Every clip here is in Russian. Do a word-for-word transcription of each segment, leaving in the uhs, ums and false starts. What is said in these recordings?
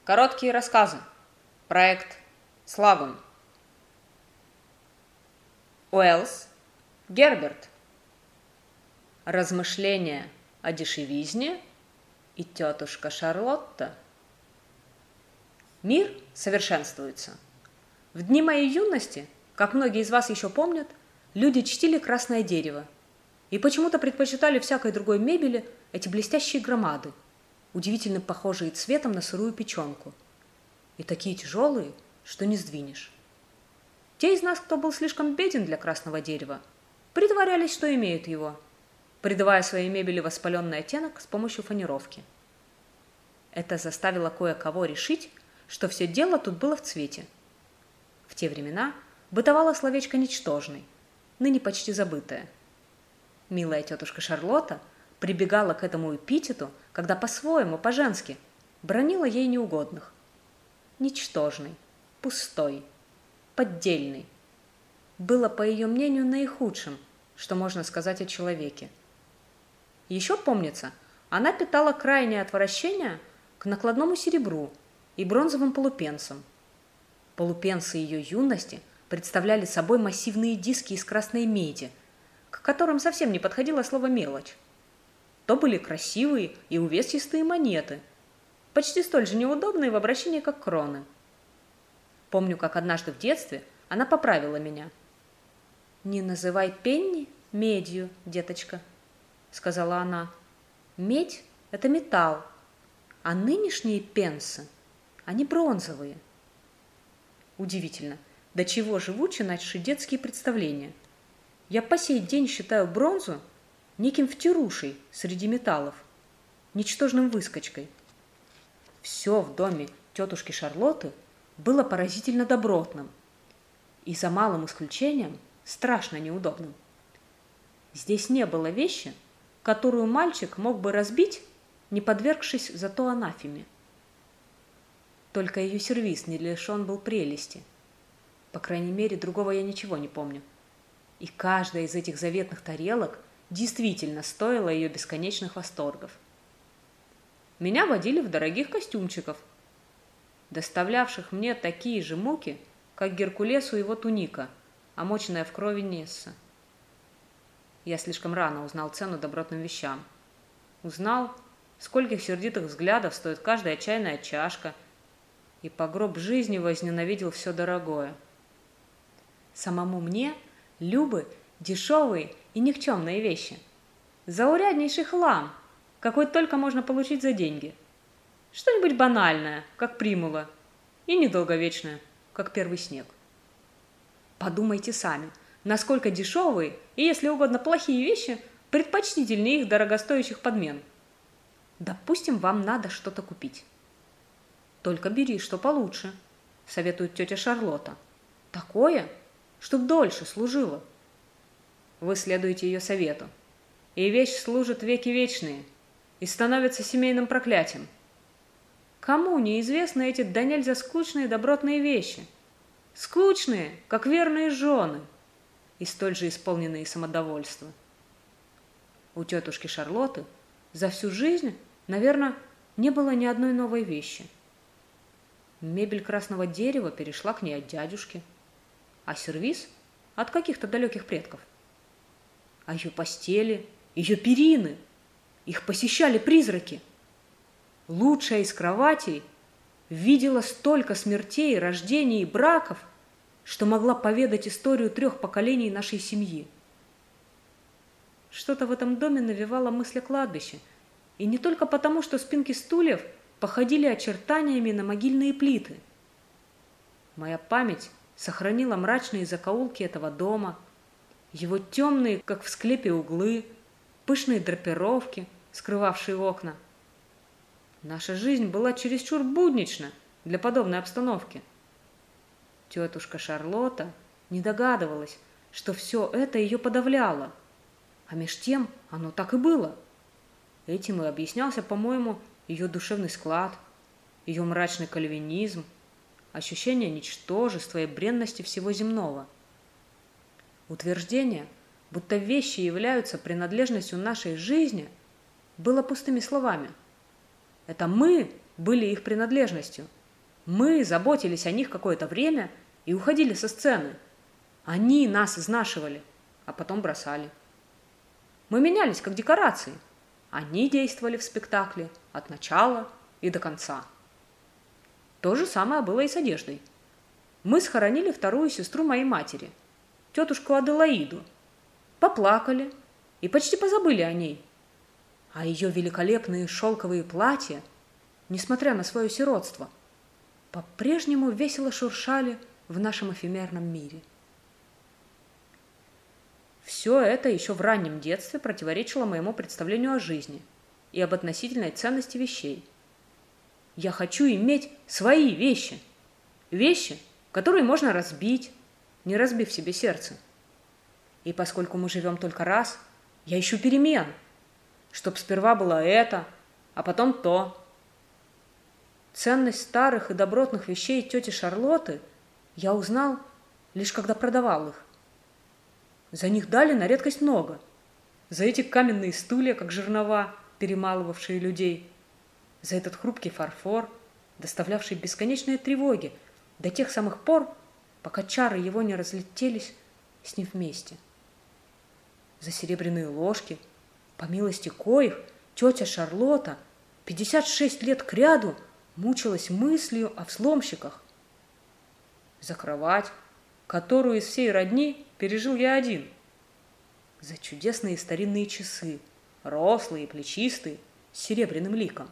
Короткие рассказы. Проект Славун. Уэллс Герберт. Размышления о дешевизне и тетушка Шарлотта. Мир совершенствуется. В дни моей юности, как многие из вас еще помнят, люди чтили красное дерево и почему-то предпочитали всякой другой мебели эти блестящие громады, удивительно похожие цветом на сырую печенку, и такие тяжелые, что не сдвинешь. Те из нас, кто был слишком беден для красного дерева, притворялись, что имеют его, придавая своей мебели воспаленный оттенок с помощью фанеровки. Это заставило кое-кого решить, что все дело тут было в цвете. В те времена бытовало словечко «ничтожный», ныне почти забытое. Милая тетушка Шарлотта прибегала к этому эпитету, когда по-своему, по-женски, бранила ей неугодных. Ничтожный, пустой, поддельный. Было, по ее мнению, наихудшим, что можно сказать о человеке. Еще, помнится, она питала крайнее отвращение к накладному серебру и бронзовым полупенсам. Полупенсы ее юности представляли собой массивные диски из красной меди, к которым совсем не подходило слово «мелочь». То были красивые и увесистые монеты, почти столь же неудобные в обращении, как кроны. Помню, как однажды в детстве она поправила меня. «Не называй пенни медью, деточка», — сказала она. «Медь — это металл, а нынешние пенсы, они бронзовые». Удивительно, до чего живучи наши детские представления. Я по сей день считаю бронзу неким втирушей среди металлов, ничтожным выскочкой. Все в доме тетушки Шарлотты было поразительно добротным и, за малым исключением, страшно неудобным. Здесь не было вещи, которую мальчик мог бы разбить, не подвергшись зато анафеме. Только ее сервиз не лишен был прелести. По крайней мере, другого я ничего не помню. И каждая из этих заветных тарелок действительно стоила ее бесконечных восторгов. Меня водили в дорогих костюмчиков, доставлявших мне такие же муки, как Геркулесу его туника, омоченная в крови Несса. Я слишком рано узнал цену добротным вещам. Узнал, скольких сердитых взглядов стоит каждая чайная чашка, и по гроб жизни возненавидел все дорогое. Самому мне любы дешевые и никчемные вещи. Зауряднейший хлам, какой только можно получить за деньги. Что-нибудь банальное, как примула, и недолговечное, как первый снег. Подумайте сами, насколько дешевые и, если угодно, плохие вещи предпочтительнее их дорогостоящих подмен. Допустим, вам надо что-то купить. Только бери, что получше, советует тетя Шарлотта. Такое, чтоб дольше служило. Вы следуете ее совету, и вещь служит веки вечные и становится семейным проклятием. Кому неизвестны эти да нельзя скучные добротные вещи? Скучные, как верные жены, и столь же исполненные самодовольства. У тетушки Шарлотты за всю жизнь, наверное, не было ни одной новой вещи. Мебель красного дерева перешла к ней от дядюшки, а сервиз — от каких-то далеких предков. А ее постели, ее перины, их посещали призраки. Лучшая из кроватей видела столько смертей, рождений и браков, что могла поведать историю трех поколений нашей семьи. Что-то в этом доме навевало мысль о кладбище, и не только потому, что спинки стульев походили очертаниями на могильные плиты. Моя память сохранила мрачные закоулки этого дома, его темные, как в склепе, углы, пышные драпировки, скрывавшие окна. Наша жизнь была чересчур буднична для подобной обстановки. Тетушка Шарлотта не догадывалась, что все это ее подавляло, а меж тем оно так и было. Этим и объяснялся, по-моему, ее душевный склад, ее мрачный кальвинизм, ощущение ничтожества и бренности всего земного. Утверждение, будто вещи являются принадлежностью нашей жизни, было пустыми словами. Это мы были их принадлежностью, Мы заботились о них какое-то время и уходили со сцены. Они нас изнашивали, а потом бросали. Мы менялись, как декорации. Они действовали в спектакле от начала и до конца. То же самое было и с одеждой. Мы схоронили вторую сестру моей матери, тетушку Аделаиду, поплакали и почти позабыли о ней. А ее великолепные шелковые платья, несмотря на свое сиротство, по-прежнему весело шуршали в нашем эфемерном мире. Все это еще в раннем детстве противоречило моему представлению о жизни и об относительной ценности вещей. Я хочу иметь свои вещи. Вещи, которые можно разбить, не разбив себе сердце. И поскольку мы живем только раз, я ищу перемен, чтоб сперва было это, а потом то. Ценность старых и добротных вещей тети Шарлотты я узнал, лишь когда продавал их. За них дали на редкость много. За эти каменные стулья, как жернова, перемалывавшие людей. За этот хрупкий фарфор, доставлявший бесконечные тревоги до тех самых пор, пока чары его не разлетелись с ним вместе. За серебряные ложки, по милости коих тетя Шарлотта пятьдесят шесть лет кряду мучилась мыслью о взломщиках. За кровать, которую из всей родни пережил я один. За чудесные старинные часы, рослые и плечистые, с серебряным ликом.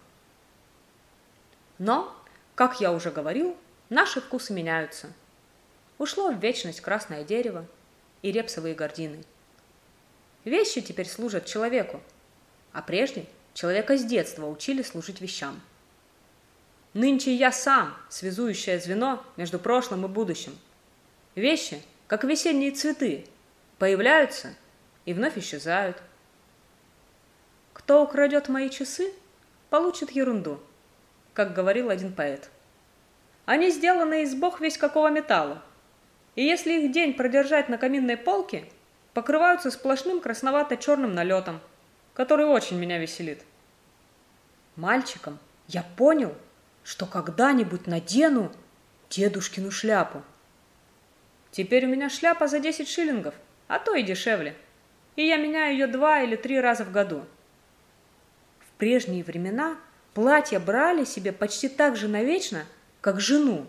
Но, как я уже говорил, наши вкусы меняются. Ушло в вечность красное дерево и репсовые гардины. Вещи теперь служат человеку, а прежде человека с детства учили служить вещам. Нынче я сам связующее звено между прошлым и будущим. Вещи, как весенние цветы, появляются и вновь исчезают. Кто украдет мои часы, получит ерунду, как говорил один поэт. Они сделаны из бог весть какого металла, и если их день продержать на каминной полке, покрываются сплошным красновато-черным налетом, который очень меня веселит. Мальчиком я понял, что когда-нибудь надену дедушкину шляпу. Теперь у меня шляпа за десять шиллингов, а то и дешевле, и я меняю ее два или три раза в году. В прежние времена платья брали себе почти так же навечно, как жену.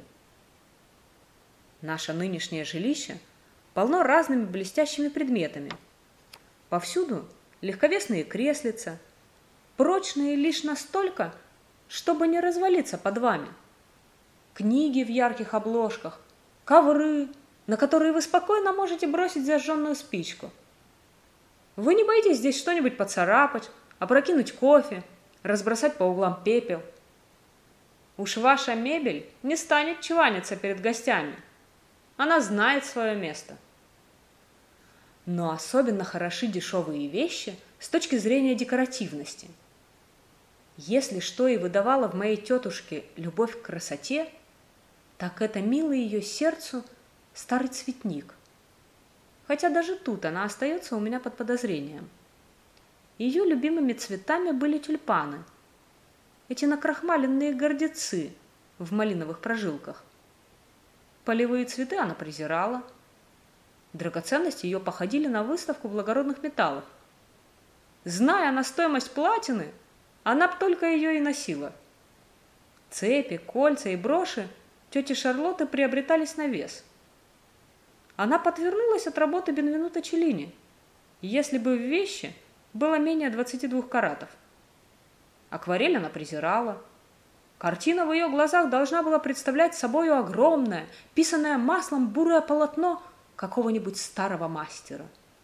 Наше нынешнее жилище полно разными блестящими предметами. Повсюду легковесные креслица, прочные лишь настолько, чтобы не развалиться под вами. Книги в ярких обложках, ковры, на которые вы спокойно можете бросить зажженную спичку. Вы не боитесь здесь что-нибудь поцарапать, опрокинуть кофе, разбросать по углам пепел. Уж ваша мебель не станет чваниться перед гостями. Она знает свое место. Но особенно хороши дешевые вещи с точки зрения декоративности. Если что и выдавало в моей тетушке любовь к красоте, так это милый ее сердцу старый цветник. Хотя даже тут она остается у меня под подозрением. Ее любимыми цветами были тюльпаны, эти накрахмаленные гордецы в малиновых прожилках. Полевые цветы она презирала. Драгоценности ее походили на выставку благородных металлов. Зная на стоимость платины, она б только ее и носила. Цепи, кольца и броши тети Шарлотты приобретались на вес. Она подвернулась от работы Бенвенуто Челлини, если бы в вещи было менее двадцати двух каратов. Акварель она презирала. Картина в ее глазах должна была представлять собою огромное, писанное маслом бурое полотно какого-нибудь старого мастера.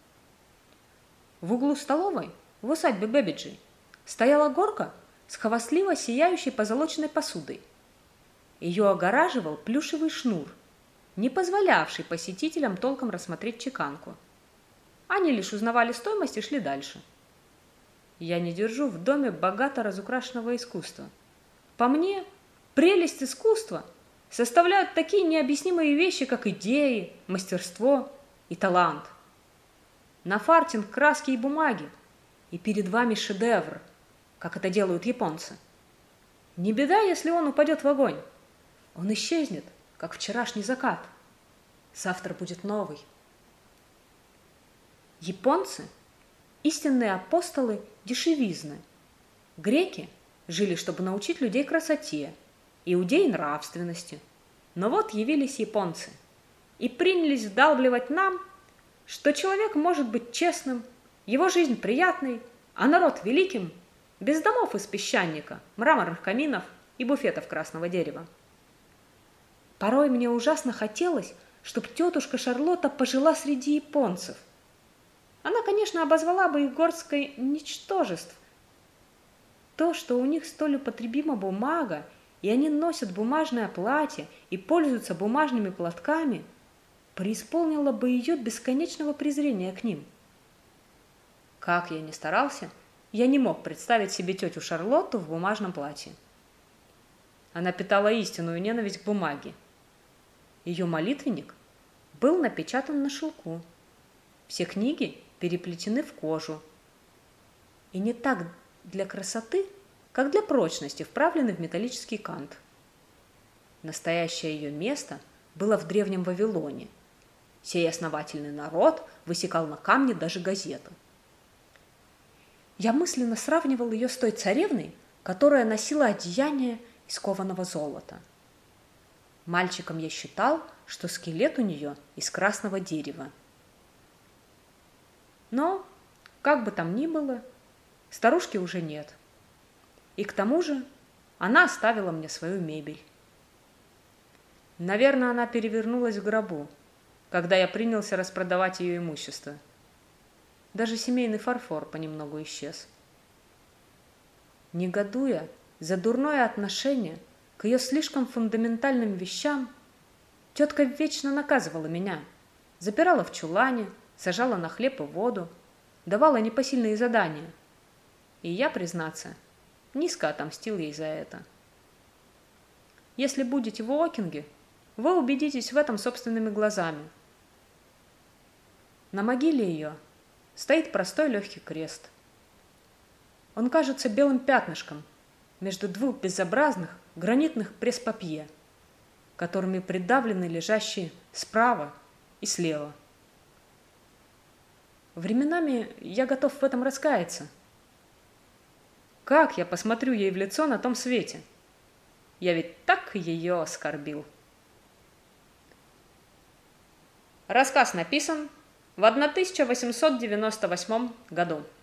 В углу столовой, в усадьбе Бэббиджи, стояла горка с хвастливо сияющей позолоченной посудой. Ее огораживал плюшевый шнур, не позволявший посетителям толком рассмотреть чеканку. Они лишь узнавали стоимость и шли дальше. Я не держу в доме богато разукрашенного искусства. По мне, прелесть искусства составляют такие необъяснимые вещи, как идеи, мастерство и талант. Нафартинг краски и бумаги, и перед вами шедевр, как это делают японцы. Не беда, если он упадет в огонь. Он исчезнет, как вчерашний закат. Завтра будет новый. Японцы – истинные апостолы дешевизны. Греки жили, чтобы научить людей красоте, иудеи – нравственности. Но вот явились японцы и принялись вдалбливать нам, что человек может быть честным, его жизнь приятной, а народ великим, без домов из песчаника, мраморных каминов и буфетов красного дерева. Порой мне ужасно хотелось, чтобы тетушка Шарлотта пожила среди японцев. Она, конечно, обозвала бы их горсткой ничтожеств. То, что у них столь употребима бумага, и они носят бумажное платье и пользуются бумажными платками, преисполнило бы ее бесконечного презрения к ним. Как я ни старался, я не мог представить себе тетю Шарлотту в бумажном платье. Она питала истинную ненависть к бумаге. Ее молитвенник был напечатан на шелку. Все книги переплетены в кожу. И не так для красоты, как для прочности вправлены в металлический кант. Настоящее ее место было в древнем Вавилоне. Сей основательный народ высекал на камне даже газеты. Я мысленно сравнивал ее с той царевной, которая носила одеяние из кованого золота. Мальчиком я считал, что скелет у нее из красного дерева. Но, как бы там ни было, старушки уже нет. И к тому же она оставила мне свою мебель. Наверное, она перевернулась в гробу, когда я принялся распродавать ее имущество. Даже семейный фарфор понемногу исчез. Негодуя за дурное отношение к ее слишком фундаментальным вещам, тетка вечно наказывала меня, запирала в чулане, сажала на хлеб и воду, давала непосильные задания. И я, признаться, низко отомстил ей за это. Если будете в Уокинге, вы убедитесь в этом собственными глазами. На могиле ее стоит простой легкий крест. Он кажется белым пятнышком между двух безобразных гранитных пресс-папье, которыми придавлены лежащие справа и слева. Временами я готов в этом раскаяться. Как я посмотрю ей в лицо на том свете? Я ведь так ее оскорбил. Рассказ написан в тысяча восемьсот девяносто восьмом году.